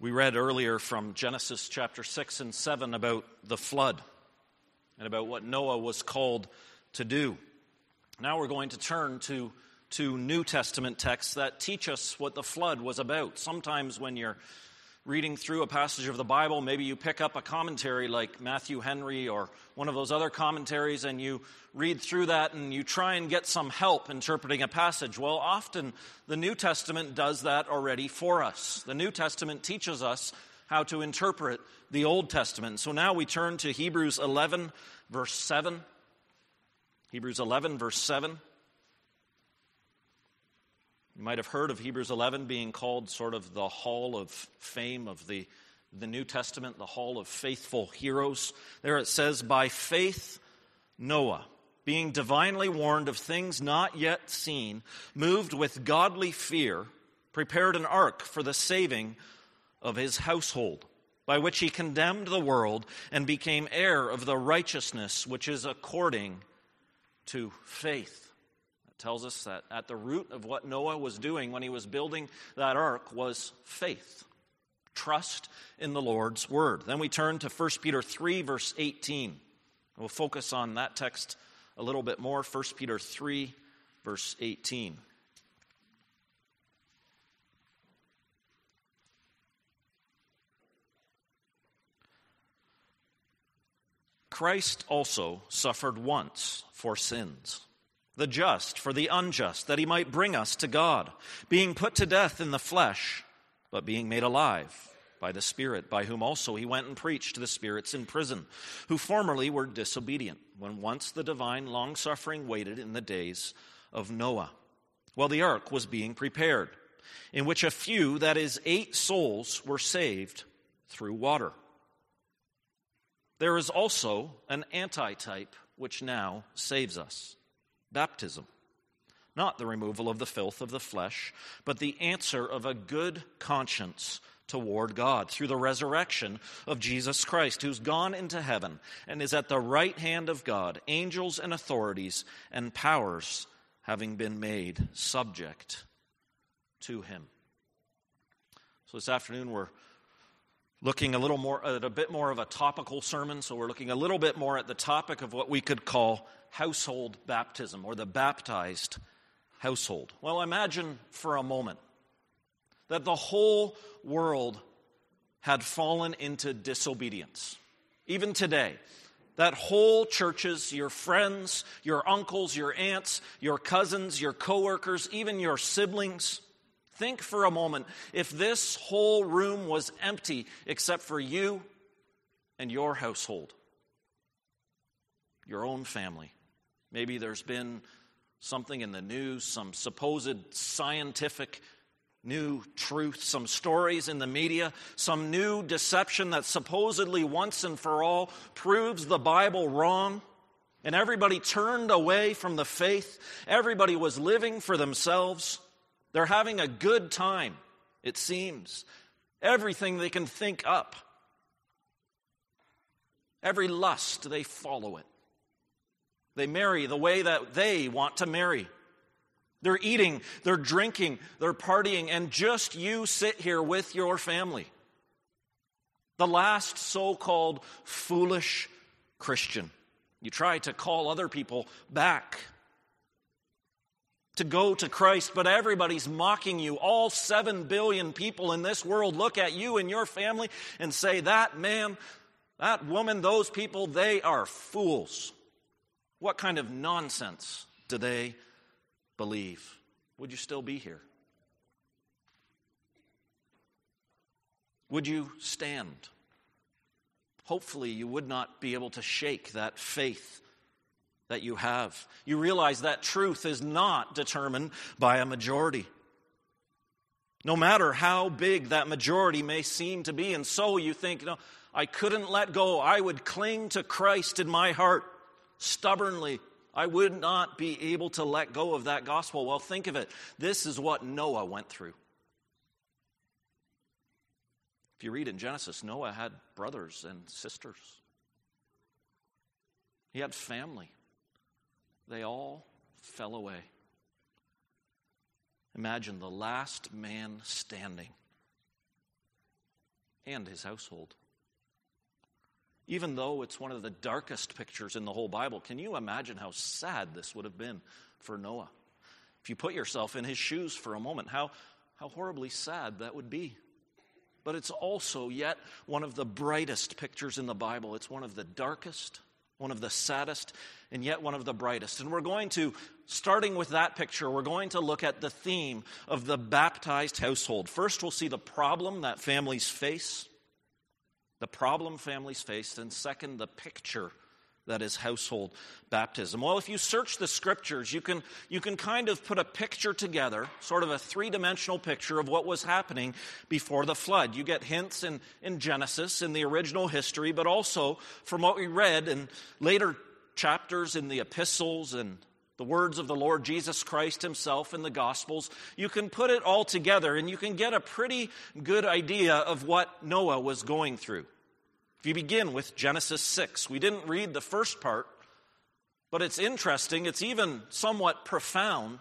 We read earlier from Genesis chapter 6 and 7 about the flood and about what Noah was called to do. Now we're going to turn to New Testament texts that teach us what the flood was about. Sometimes when you're reading through a passage of the Bible, maybe you pick up a commentary like Matthew Henry or one of those other commentaries and you read through that and you try and get some help interpreting a passage. Well, often the New Testament does that already for us. The New Testament teaches us how to interpret the Old Testament. So now we turn to Hebrews 11, verse 7. Hebrews 11, verse 7. You might have heard of Hebrews 11 being called sort of the hall of fame of the New Testament, the hall of faithful heroes. There it says, by faith Noah, being divinely warned of things not yet seen, moved with godly fear, prepared an ark for the saving of his household, by which he condemned the world and became heir of the righteousness which is according to faith. Tells us that at the root of what Noah was doing when he was building that ark was faith, trust in the Lord's word. Then we turn to 1 Peter 3, verse 18. We'll focus on that text a little bit more. 1 Peter 3, verse 18. Christ also suffered once for sins, the just for the unjust, that he might bring us to God, being put to death in the flesh, but being made alive by the Spirit, by whom also he went and preached to the spirits in prison, who formerly were disobedient, when once the divine long-suffering waited in the days of Noah, while the ark was being prepared, in which a few, that is 8 souls, were saved through water. There is also an antitype which now saves us. Baptism, not the removal of the filth of the flesh, but the answer of a good conscience toward God through the resurrection of Jesus Christ, who's gone into heaven and is at the right hand of God, angels and authorities and powers having been made subject to him. So this afternoon we're looking a bit more of a topical sermon, so we're looking a little bit more at the topic of what we could call household baptism, or the baptized household. Well, imagine for a moment that the whole world had fallen into disobedience. Even today, that whole churches, your friends, your uncles, your aunts, your cousins, your coworkers, even your siblings, think for a moment if this whole room was empty except for you and your household, your own family. Maybe there's been something in the news, some supposed scientific new truth, some stories in the media, some new deception that supposedly once and for all proves the Bible wrong, and everybody turned away from the faith. Everybody was living for themselves. They're having a good time, it seems. Everything they can think up. Every lust, they follow it. They marry the way that they want to marry. They're eating, they're drinking, they're partying, and just you sit here with your family. The last so-called foolish Christian. You try to call other people back to go to Christ, but everybody's mocking you. All 7 billion people in this world look at you and your family and say, that man, that woman, those people, they are fools. What kind of nonsense do they believe? Would you still be here? Would you stand? Hopefully you would not be able to shake that faith that you have. You realize that truth is not determined by a majority. No matter how big that majority may seem to be, and so you think, no, I couldn't let go. I would cling to Christ in my heart stubbornly. I would not be able to let go of that gospel. Well, think of it. This is what Noah went through. If you read in Genesis, Noah had brothers and sisters. He had family. They all fell away. Imagine the last man standing. and his household. Even though it's one of the darkest pictures in the whole Bible, can you imagine how sad this would have been for Noah? If you put yourself in his shoes for a moment, how horribly sad that would be. But it's also yet one of the brightest pictures in the Bible. It's one of the darkest, one of the saddest, and yet one of the brightest. And we're going to, starting with that picture, we're going to look at the theme of the baptized household. First, we'll see the problem that families face, the problem families face, and second, the picture that is household baptism. Well, if you search the scriptures, you can kind of put a picture together, sort of a three-dimensional picture of what was happening before the flood. You get hints in Genesis, in the original history, but also from what we read in later chapters in the epistles and the words of the Lord Jesus Christ himself in the Gospels. You can put it all together and you can get a pretty good idea of what Noah was going through. If you begin with Genesis 6, we didn't read the first part, but it's interesting, it's even somewhat profound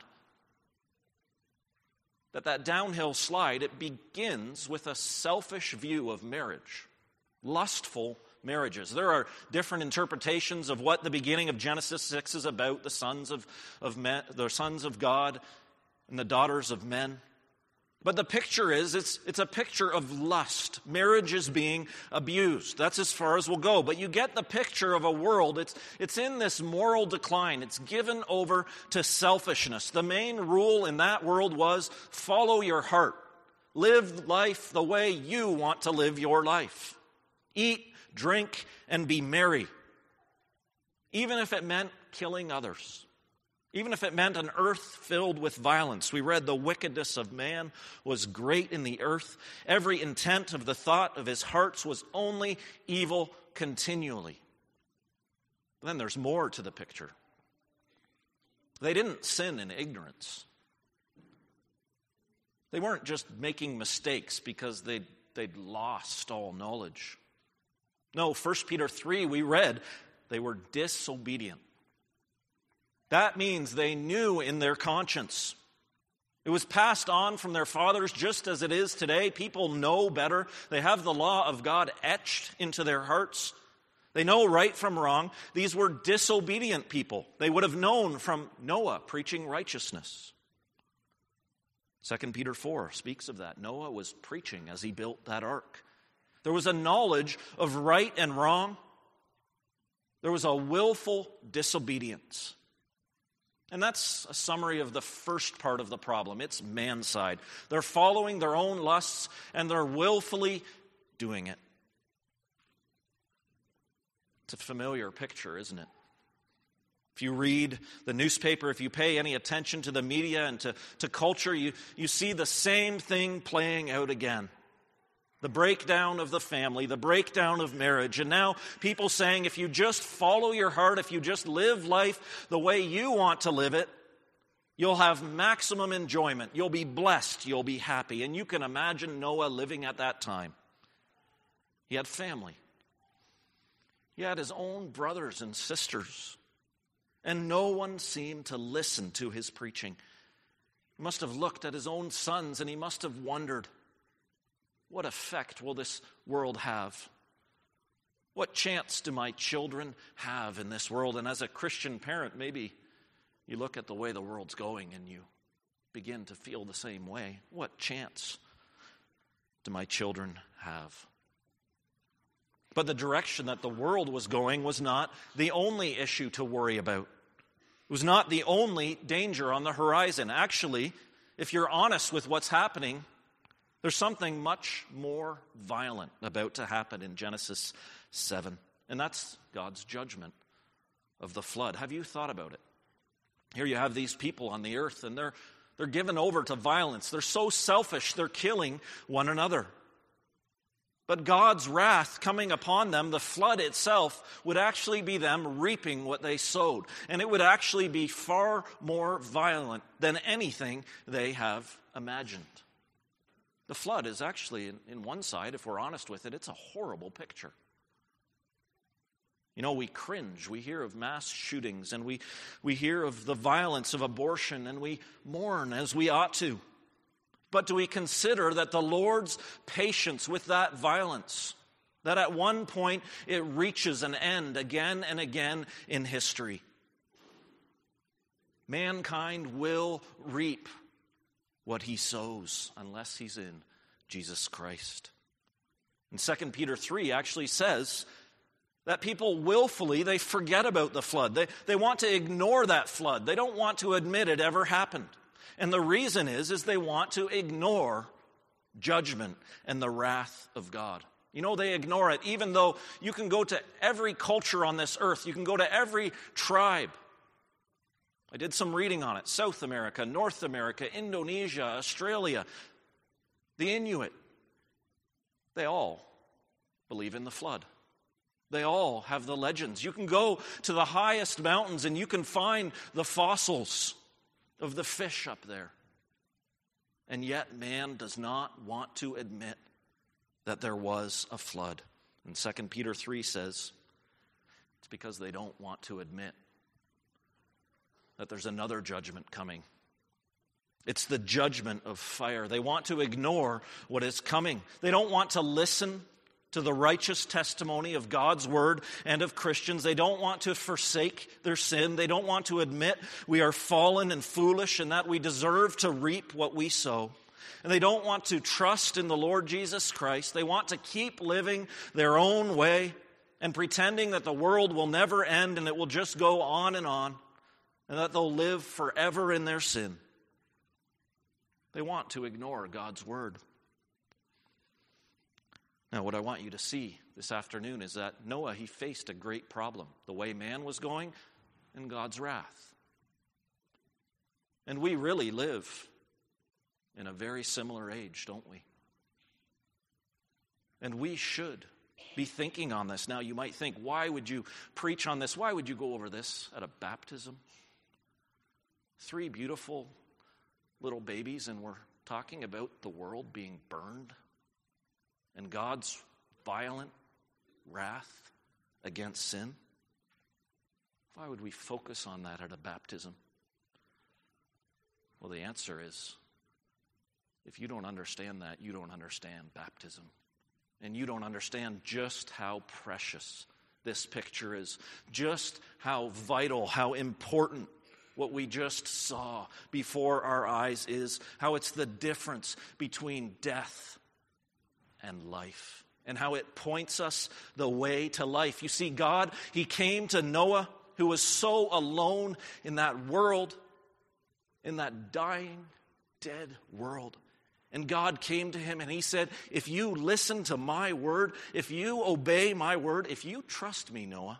that downhill slide, it begins with a selfish view of marriage, lustful marriages. There are different interpretations of what the beginning of Genesis 6 is about, the sons of men, the sons of God and the daughters of men. But the picture is, it's a picture of lust. Marriage is being abused. That's as far as we'll go. But you get the picture of a world, it's in this moral decline. It's given over to selfishness. The main rule in that world was follow your heart. Live life the way you want to live your life. Eat, drink, and be merry. Even if it meant killing others. Even if it meant an earth filled with violence. We read the wickedness of man was great in the earth. Every intent of the thought of his hearts was only evil continually. But then there's more to the picture. They didn't sin in ignorance. They weren't just making mistakes because they'd lost all knowledge. No, 1 Peter 3, we read, they were disobedient. That means they knew in their conscience. It was passed on from their fathers just as it is today. People know better. They have the law of God etched into their hearts. They know right from wrong. These were disobedient people. They would have known from Noah preaching righteousness. 2 Peter 4 speaks of that. Noah was preaching as he built that ark. There was a knowledge of right and wrong. There was a willful disobedience. And that's a summary of the first part of the problem. It's man's side. They're following their own lusts and they're willfully doing it. It's a familiar picture, isn't it? If you read the newspaper, if you pay any attention to the media and to culture, you see the same thing playing out again. The breakdown of the family, the breakdown of marriage. And now people saying if you just follow your heart, if you just live life the way you want to live it, you'll have maximum enjoyment. You'll be blessed. You'll be happy. And you can imagine Noah living at that time. He had family. He had his own brothers and sisters. And no one seemed to listen to his preaching. He must have looked at his own sons and he must have wondered, what effect will this world have? What chance do my children have in this world? And as a Christian parent, maybe you look at the way the world's going and you begin to feel the same way. What chance do my children have? But the direction that the world was going was not the only issue to worry about. It was not the only danger on the horizon. Actually, if you're honest with what's happening, there's something much more violent about to happen in Genesis 7, and that's God's judgment of the flood. Have you thought about it? Here you have these people on the earth, and they're given over to violence. They're so selfish, they're killing one another. But God's wrath coming upon them, the flood itself, would actually be them reaping what they sowed. And it would actually be far more violent than anything they have imagined. The flood is actually, in one side, if we're honest with it, it's a horrible picture. You know, we cringe. We hear of mass shootings, and we hear of the violence of abortion, and we mourn as we ought to. But do we consider that the Lord's patience with that violence, that at one point it reaches an end again and again in history? Mankind will reap what he sows unless he's in Jesus Christ. And 2 Peter 3 actually says that people willfully, they forget about the flood. They want to ignore that flood. They don't want to admit it ever happened. And the reason is they want to ignore judgment and the wrath of God. You know, they ignore it, even though you can go to every culture on this earth. You can go to every tribe. I did some reading on it. South America, North America, Indonesia, Australia, the Inuit. They all believe in the flood. They all have the legends. You can go to the highest mountains and you can find the fossils of the fish up there. And yet man does not want to admit that there was a flood. And 2 Peter 3 says it's because they don't want to admit that there's another judgment coming. It's the judgment of fire. They want to ignore what is coming. They don't want to listen to the righteous testimony of God's word and of Christians. They don't want to forsake their sin. They don't want to admit we are fallen and foolish and that we deserve to reap what we sow. And they don't want to trust in the Lord Jesus Christ. They want to keep living their own way and pretending that the world will never end and it will just go on, and that they'll live forever in their sin. They want to ignore God's word. Now, what I want you to see this afternoon is that Noah, he faced a great problem, the way man was going and God's wrath. And we really live in a very similar age, don't we? And we should be thinking on this. Now, you might think, why would you preach on this? Why would you go over this at a baptism? 3 beautiful little babies, and we're talking about the world being burned and God's violent wrath against sin. Why would we focus on that at a baptism? Well, the answer is, if you don't understand that, you don't understand baptism. And you don't understand just how precious this picture is, just how vital, how important what we just saw before our eyes is, how it's the difference between death and life, and how it points us the way to life. You see, God, he came to Noah, who was so alone in that world, in that dying, dead world. And God came to him and he said, if you listen to my word, if you obey my word, if you trust me, Noah,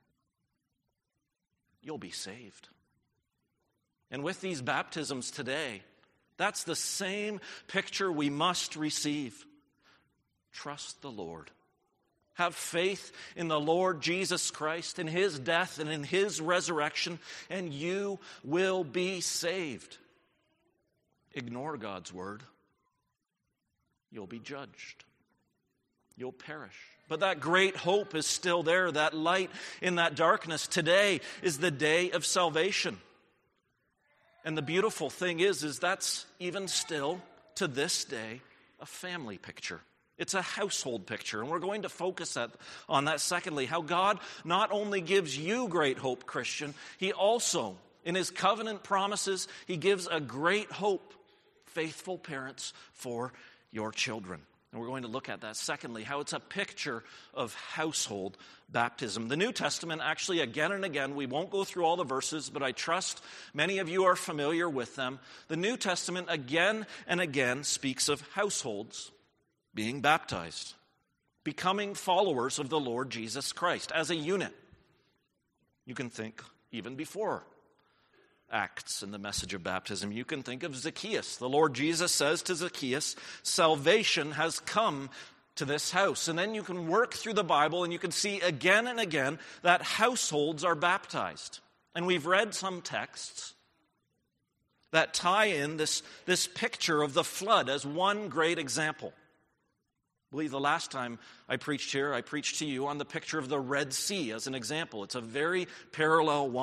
you'll be saved. And with these baptisms today, that's the same picture we must receive. Trust the Lord. Have faith in the Lord Jesus Christ, in his death and in his resurrection, and you will be saved. Ignore God's word, you'll be judged. You'll perish. But that great hope is still there, that light in that darkness. Today is the day of salvation. And the beautiful thing is that's even still, to this day, a family picture. It's a household picture, and we're going to focus on that secondly, how God not only gives you great hope, Christian, he also, in his covenant promises, he gives a great hope, faithful parents, for your children. And we're going to look at that secondly, how it's a picture of household baptism. The New Testament, actually, again and again, we won't go through all the verses, but I trust many of you are familiar with them. The New Testament, again and again, speaks of households being baptized, becoming followers of the Lord Jesus Christ as a unit. You can think even before Acts and the message of baptism. You can think of Zacchaeus. The Lord Jesus says to Zacchaeus, salvation has come to this house. And then you can work through the Bible and you can see again and again that households are baptized. And we've read some texts that tie in this picture of the flood as one great example. I believe the last time I preached here, I preached to you on the picture of the Red Sea as an example. It's a very parallel one.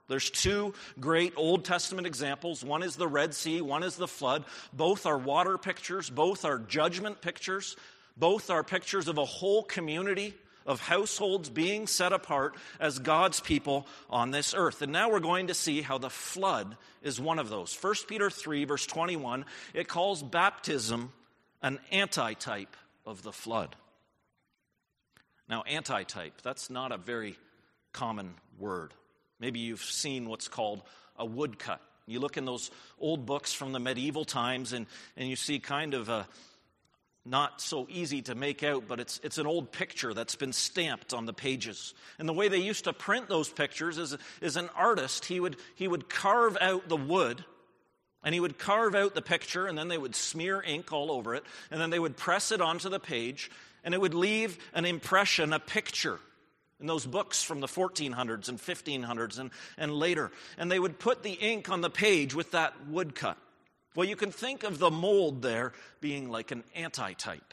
There's two great Old Testament examples. One is the Red Sea, one is the flood. Both are water pictures, both are judgment pictures, both are pictures of a whole community of households being set apart as God's people on this earth. And now we're going to see how the flood is one of those. 1 Peter 3, verse 21, it calls baptism an antitype of the flood. Now, antitype, that's not a very common word. Maybe you've seen what's called a woodcut. You look in those old books from the medieval times and you see kind of a not so easy to make out, but it's an old picture that's been stamped on the pages. And the way they used to print those pictures is an artist, he would carve out the wood, and he would carve out the picture, and then they would smear ink all over it, and then they would press it onto the page, and it would leave an impression, a picture, in those books from the 1400s and 1500s and later. And they would put the ink on the page with that woodcut. Well, you can think of the mold there being like an antitype.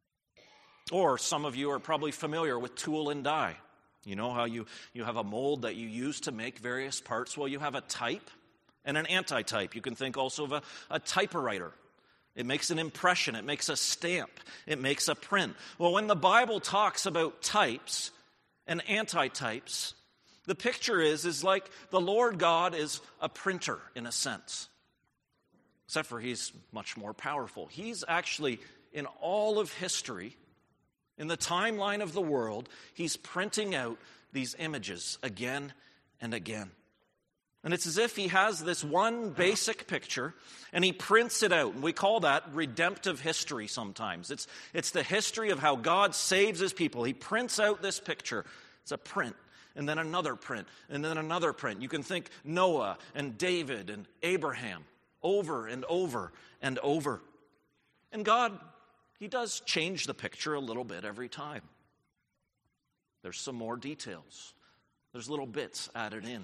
Or some of you are probably familiar with tool and die. You know how you have a mold that you use to make various parts? Well, you have a type and an antitype. You can think also of a typewriter. It makes an impression. It makes a stamp. It makes a print. Well, when the Bible talks about types and antitypes, the picture is like the Lord God is a printer in a sense. Except for he's much more powerful. He's actually, in all of history, in the timeline of the world, he's printing out these images again and again. And it's as if he has this one basic picture, and he prints it out. And we call that redemptive history sometimes. It's the history of how God saves his people. He prints out this picture. It's a print, and then another print, and then another print. You can think Noah and David and Abraham. Over and over and over. And God, he does change the picture a little bit every time. There's some more details. There's little bits added in.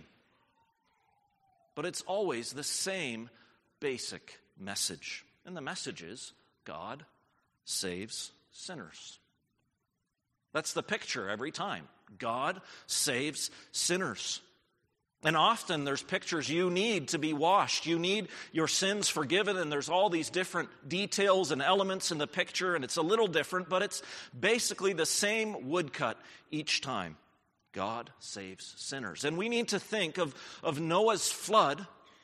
But it's always the same basic message. And the message is God saves sinners. That's the picture every time. God saves sinners. And often there's pictures you need to be washed. You need your sins forgiven, and there's all these different details and elements in the picture, and it's a little different, but it's basically the same woodcut each time. God saves sinners. And we need to think of Noah's flood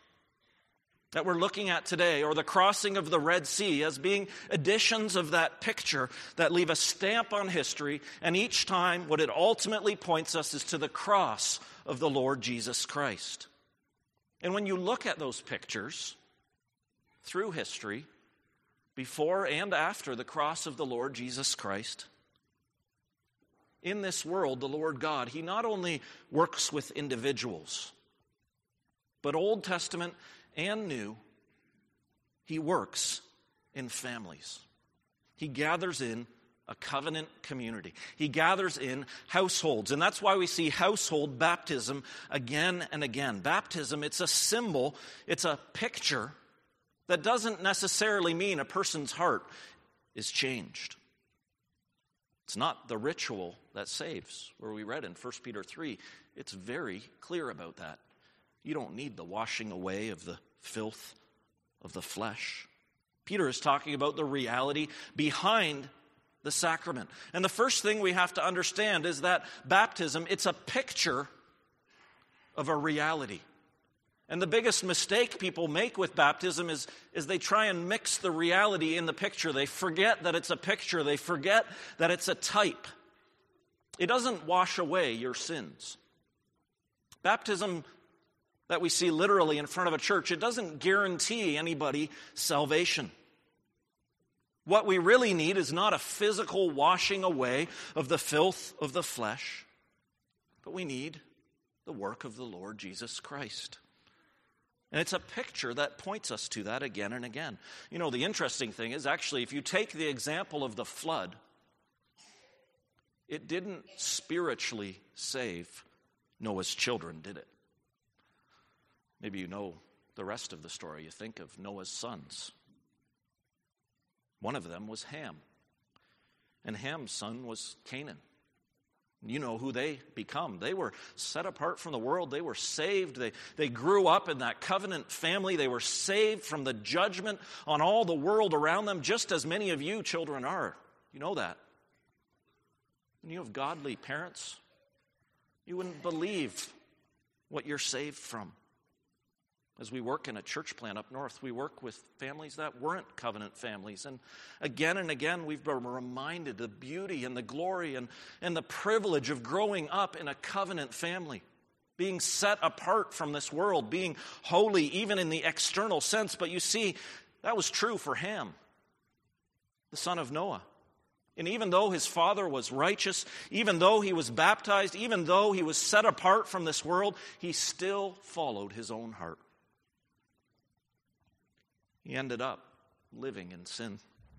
that we're looking at today, or the crossing of the Red Sea, as being editions of that picture that leave a stamp on history, and each time what it ultimately points us is to the cross of the Lord Jesus Christ. And when you look at those pictures through history, before and after the cross of the Lord Jesus Christ, in this world, the Lord God, he not only works with individuals, but Old Testament and New, he works in families. He gathers in a covenant community. He gathers in households. And that's why we see household baptism again and again. Baptism, it's a symbol, it's a picture that doesn't necessarily mean a person's heart is changed. It's not the ritual that saves, where we read in 1 Peter 3. It's very clear about that. You don't need the washing away of the filth of the flesh. Peter is talking about the reality behind the sacrament. And the first thing we have to understand is that baptism, it's a picture of a reality. And the biggest mistake people make with baptism is they try and mix the reality in the picture. They forget that it's a picture. They forget that it's a type. It doesn't wash away your sins. Baptism that we see literally in front of a church, it doesn't guarantee anybody salvation. What we really need is not a physical washing away of the filth of the flesh, but we need the work of the Lord Jesus Christ. And it's a picture that points us to that again and again. You know, the interesting thing is actually, if you take the example of the flood, it didn't spiritually save Noah's children, did it? Maybe you know the rest of the story. You think of Noah's sons. One of them was Ham. And Ham's son was Canaan. You know who they become. They were set apart from the world. They were saved. They grew up in that covenant family. They were saved from the judgment on all the world around them, just as many of you children are. You know that. When you have godly parents, you wouldn't believe what you're saved from. As we work in a church plant up north, we work with families that weren't covenant families. And again, we've been reminded the beauty and the glory and the privilege of growing up in a covenant family, being set apart from this world, being holy even in the external sense. But you see, that was true for Ham, the son of Noah. And even though his father was righteous, even though he was baptized, even though he was set apart from this world, he still followed his own heart. He ended up living in sin.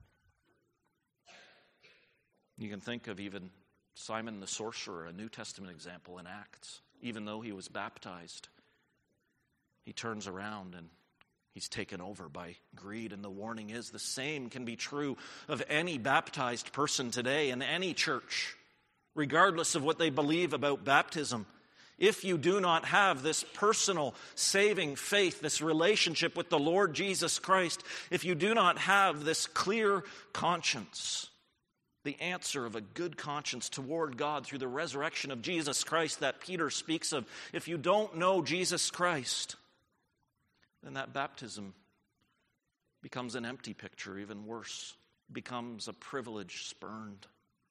You can think of even Simon the sorcerer, a New Testament example in Acts. Even though he was baptized, he turns around and he's taken over by greed. And the warning is the same can be true of any baptized person today in any church, regardless of what they believe about baptism. If you do not have this personal saving faith, this relationship with the Lord Jesus Christ, if you do not have this clear conscience, the answer of a good conscience toward God through the resurrection of Jesus Christ that Peter speaks of, if you don't know Jesus Christ, then that baptism becomes an empty picture, even worse, becomes a privilege spurned.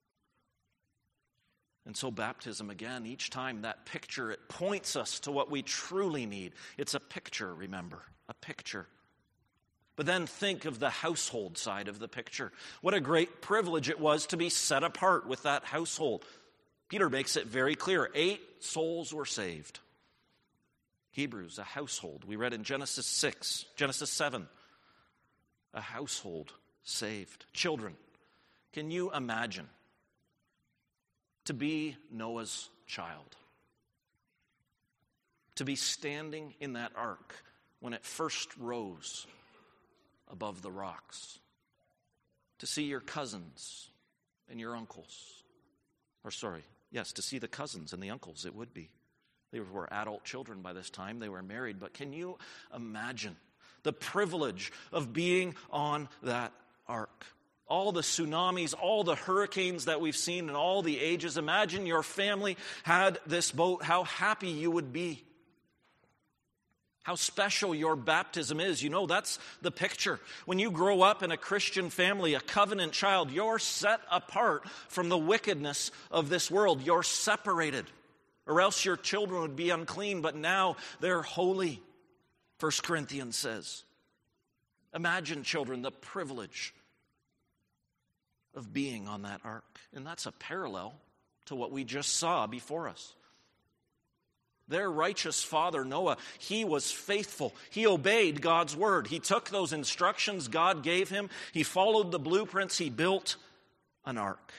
And so baptism, again, each time that picture, it points us to what we truly need. It's a picture, remember, a picture. But then think of the household side of the picture. What a great privilege it was to be set apart with that household. Peter makes it very clear. 8 souls were saved. Hebrews, a household. We read in Genesis 7, a household saved. Children, can you imagine to be Noah's child? To be standing in that ark when it first rose above the rocks. To see your cousins and your uncles. To see the cousins and the uncles, it would be. They were adult children by this time. They were married. But can you imagine the privilege of being on that ark? All the tsunamis, all the hurricanes that we've seen in all the ages. Imagine your family had this boat, how happy you would be. How special your baptism is. You know, that's the picture. When you grow up in a Christian family, a covenant child, you're set apart from the wickedness of this world. You're separated. Or else your children would be unclean, but now they're holy, 1 Corinthians says. Imagine, children, the privilege of being on that ark. And that's a parallel to what we just saw before us. Their righteous father, Noah, he was faithful. He obeyed God's word. He took those instructions God gave him. He followed the blueprints. He built an ark.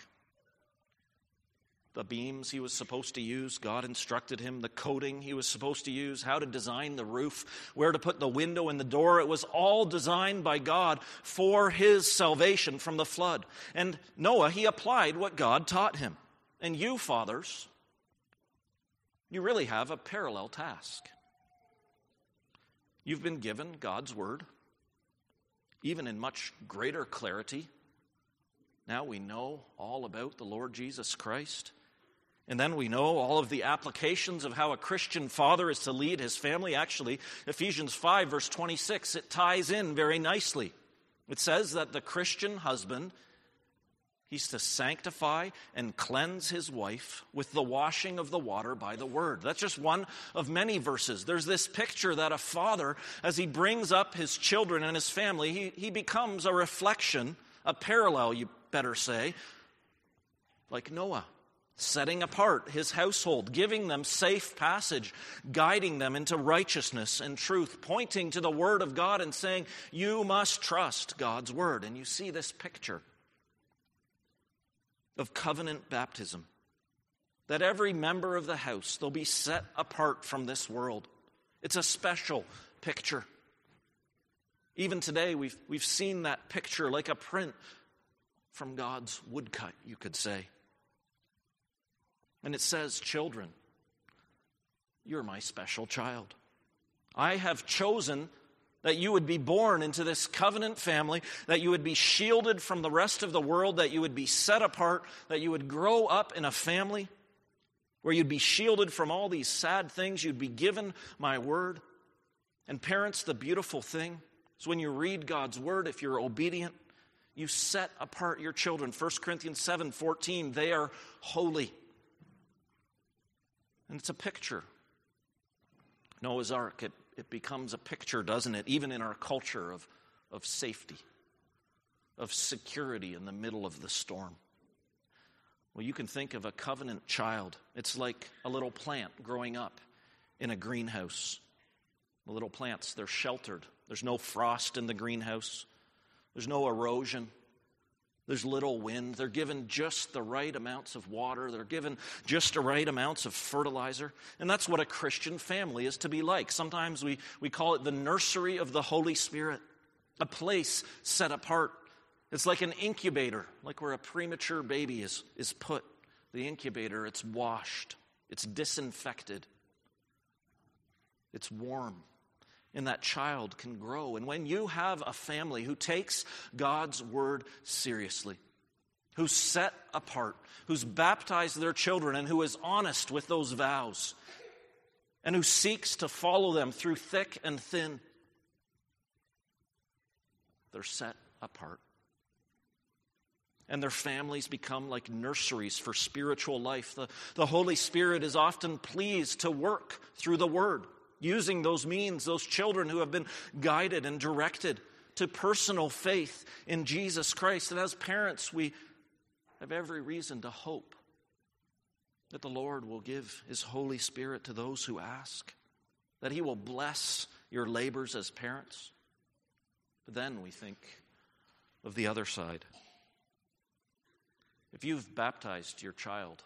The beams he was supposed to use, God instructed him. The coating he was supposed to use, how to design the roof, where to put the window and the door. It was all designed by God for his salvation from the flood. And Noah, he applied what God taught him. And you, fathers, you really have a parallel task. You've been given God's word, even in much greater clarity. Now we know all about the Lord Jesus Christ. And then we know all of the applications of how a Christian father is to lead his family. Actually, Ephesians 5, verse 26, it ties in very nicely. It says that the Christian husband, he's to sanctify and cleanse his wife with the washing of the water by the word. That's just one of many verses. There's this picture that a father, as he brings up his children and his family, he becomes a reflection, a parallel, you better say, like Noah. Setting apart his household, giving them safe passage, guiding them into righteousness and truth, pointing to the word of God and saying, you must trust God's word. And you see this picture of covenant baptism, that every member of the house, they'll be set apart from this world. It's a special picture. Even today, we've seen that picture like a print from God's woodcut, you could say. And it says, children, you're my special child. I have chosen that you would be born into this covenant family, that you would be shielded from the rest of the world, that you would be set apart, that you would grow up in a family where you'd be shielded from all these sad things. You'd be given my word. And parents, the beautiful thing is when you read God's word, if you're obedient, you set apart your children. 1 Corinthians 7:14, they are holy. And it's a picture. Noah's Ark, it becomes a picture, doesn't it? Even in our culture of safety, of security in the middle of the storm. Well, you can think of a covenant child. It's like a little plant growing up in a greenhouse. The little plants, they're sheltered. There's no frost in the greenhouse. There's no erosion. There's little wind. They're given just the right amounts of water. They're given just the right amounts of fertilizer. And that's what a Christian family is to be like. Sometimes we call it the nursery of the Holy Spirit, a place set apart. It's like an incubator, like where a premature baby is put. The incubator, it's washed. It's disinfected. It's warm. And that child can grow. And when you have a family who takes God's word seriously, who's set apart, who's baptized their children, and who is honest with those vows, and who seeks to follow them through thick and thin, they're set apart. And their families become like nurseries for spiritual life. The Holy Spirit is often pleased to work through the word, using those means, those children who have been guided and directed to personal faith in Jesus Christ. And as parents, we have every reason to hope that the Lord will give His Holy Spirit to those who ask, that He will bless your labors as parents. But then we think of the other side. If you've baptized your child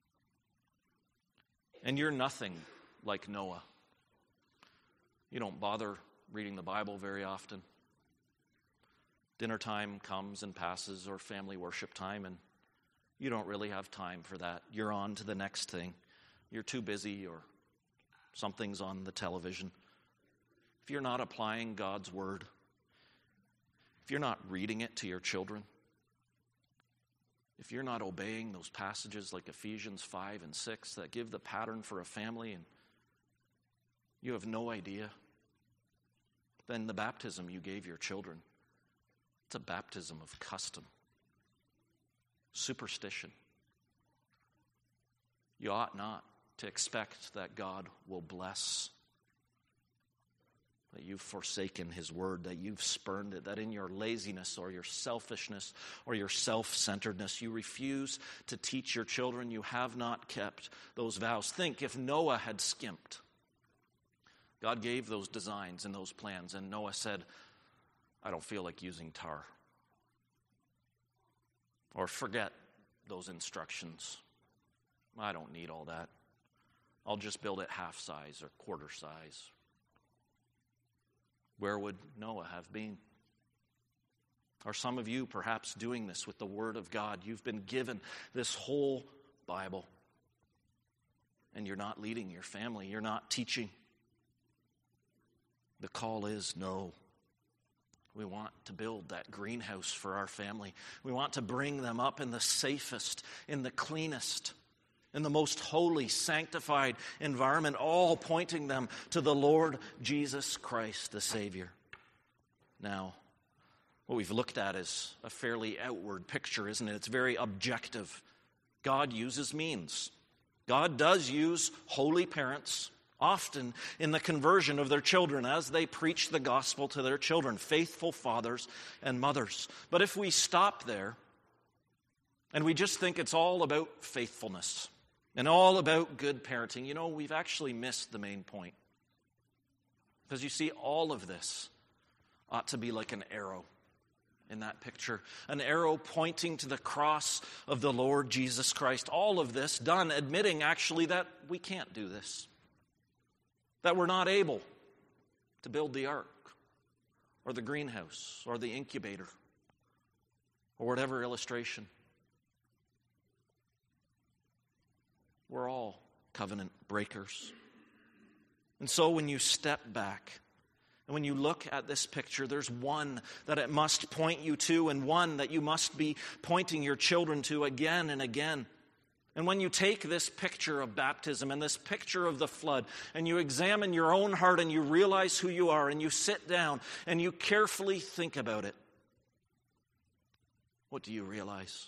and you're nothing like Noah, you don't bother reading the Bible very often. Dinner time comes and passes, or family worship time, and you don't really have time for that. You're on to the next thing. You're too busy, or something's on the television. If you're not applying God's word, if you're not reading it to your children, if you're not obeying those passages like Ephesians 5 and 6 that give the pattern for a family, and you have no idea, then the baptism you gave your children, it's a baptism of custom, superstition. You ought not to expect that God will bless, that you've forsaken His word, that you've spurned it, that in your laziness or your selfishness or your self-centeredness, you refuse to teach your children. You have not kept those vows. Think if Noah had skimped. God gave those designs and those plans, and Noah said, I don't feel like using tar. Or forget those instructions. I don't need all that. I'll just build it half size or quarter size. Where would Noah have been? Are some of you perhaps doing this with the Word of God? You've been given this whole Bible, and you're not leading your family. You're not teaching. The call is no. We want to build that greenhouse for our family. We want to bring them up in the safest, in the cleanest, in the most holy, sanctified environment, all pointing them to the Lord Jesus Christ, the Savior. Now, what we've looked at is a fairly outward picture, isn't it? It's very objective. God uses means. God does use holy parents, often in the conversion of their children as they preach the gospel to their children, faithful fathers and mothers. But if we stop there and we just think it's all about faithfulness and all about good parenting, we've actually missed the main point. Because you see, all of this ought to be like an arrow in that picture, an arrow pointing to the cross of the Lord Jesus Christ. All of this done admitting actually that we can't do this, that we're not able to build the ark or the greenhouse or the incubator or whatever illustration. We're all covenant breakers. And so when you step back and when you look at this picture, there's one that it must point you to and one that you must be pointing your children to again and again. And when you take this picture of baptism and this picture of the flood and you examine your own heart and you realize who you are and you sit down and you carefully think about it, what do you realize?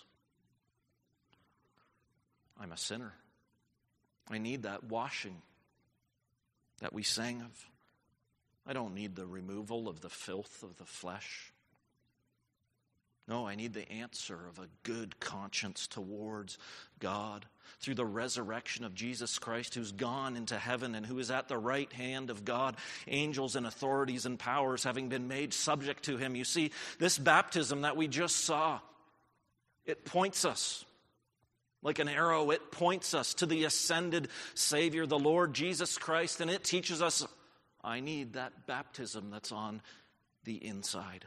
I'm a sinner. I need that washing that we sang of. I don't need the removal of the filth of the flesh. No, I need the answer of a good conscience towards God through the resurrection of Jesus Christ, who's gone into heaven and who is at the right hand of God, angels and authorities and powers having been made subject to him. You see, this baptism that we just saw, it points us like an arrow. It points us to the ascended Savior, the Lord Jesus Christ, and it teaches us, I need that baptism that's on the inside.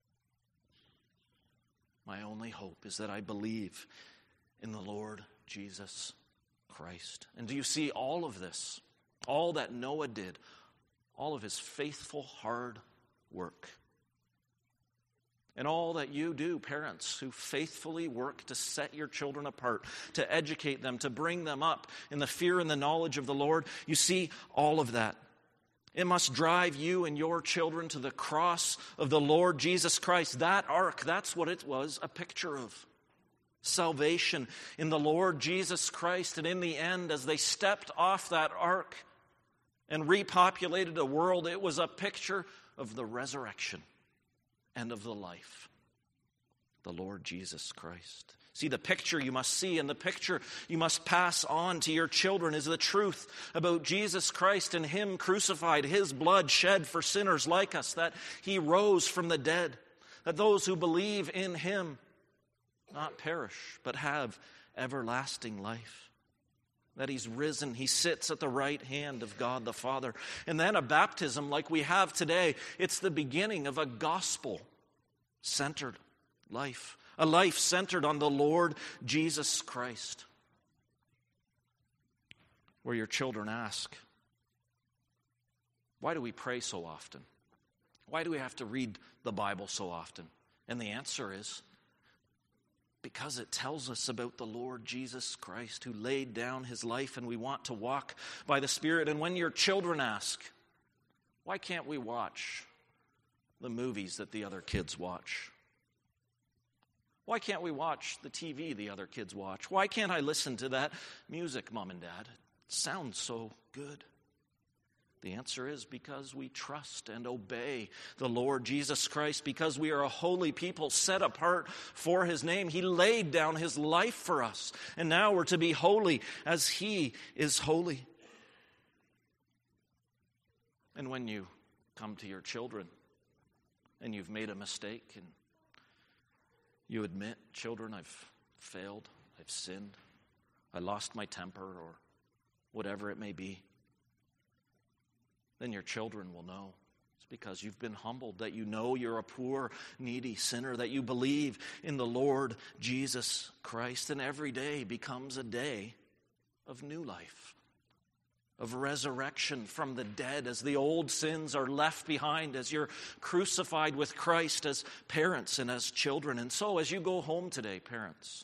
My only hope is that I believe in the Lord Jesus Christ. And do you see all of this, all that Noah did, all of his faithful, hard work, and all that you do, parents who faithfully work to set your children apart, to educate them, to bring them up in the fear and the knowledge of the Lord, you see all of that. It must drive you and your children to the cross of the Lord Jesus Christ. That ark, that's what it was a picture of. Salvation in the Lord Jesus Christ. And in the end, as they stepped off that ark and repopulated a world, it was a picture of the resurrection and of the life, the Lord Jesus Christ. See, the picture you must see and the picture you must pass on to your children is the truth about Jesus Christ and him crucified, his blood shed for sinners like us, that he rose from the dead, that those who believe in him not perish, but have everlasting life. That he's risen, he sits at the right hand of God the Father. And then a baptism like we have today, it's the beginning of a gospel-centered life. A life centered on the Lord Jesus Christ. Where your children ask, why do we pray so often? Why do we have to read the Bible so often? And the answer is, because it tells us about the Lord Jesus Christ who laid down his life, and we want to walk by the Spirit. And when your children ask, why can't we watch the movies that the other kids watch? Why can't we watch the TV the other kids watch? Why can't I listen to that music, Mom and Dad? It sounds so good. The answer is because we trust and obey the Lord Jesus Christ, because we are a holy people set apart for his name. He laid down his life for us, and now we're to be holy as he is holy. And when you come to your children and you've made a mistake and you admit, children, I've failed, I've sinned, I lost my temper, or whatever it may be, then your children will know. It's because you've been humbled, that you know you're a poor, needy sinner, that you believe in the Lord Jesus Christ, and every day becomes a day of new life, of resurrection from the dead, as the old sins are left behind, as you're crucified with Christ as parents and as children. And so as you go home today, parents,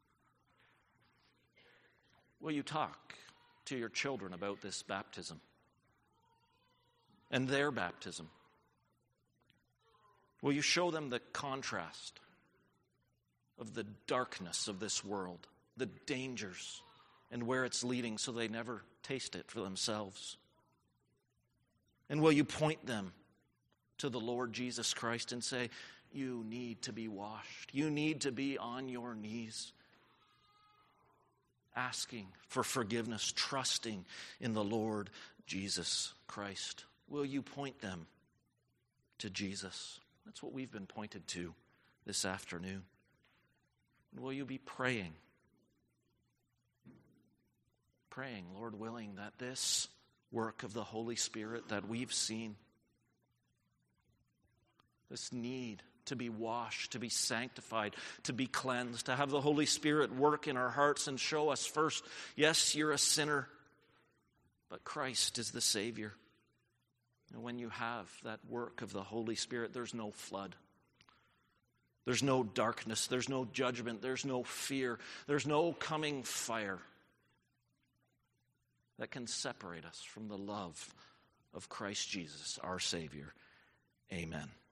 will you talk to your children about this baptism and their baptism? Will you show them the contrast of the darkness of this world, the dangers, and where it's leading, so they never taste it for themselves? And will you point them to the Lord Jesus Christ and say, you need to be washed. You need to be on your knees, asking for forgiveness, trusting in the Lord Jesus Christ. Will you point them to Jesus? That's what we've been pointed to this afternoon. And will you be praying, Lord willing, that this work of the Holy Spirit that we've seen, this need to be washed, to be sanctified, to be cleansed, to have the Holy Spirit work in our hearts and show us first, yes, you're a sinner, but Christ is the Savior. And when you have that work of the Holy Spirit, there's no flood. There's no darkness. There's no judgment. There's no fear. There's no coming fire that can separate us from the love of Christ Jesus, our Savior. Amen.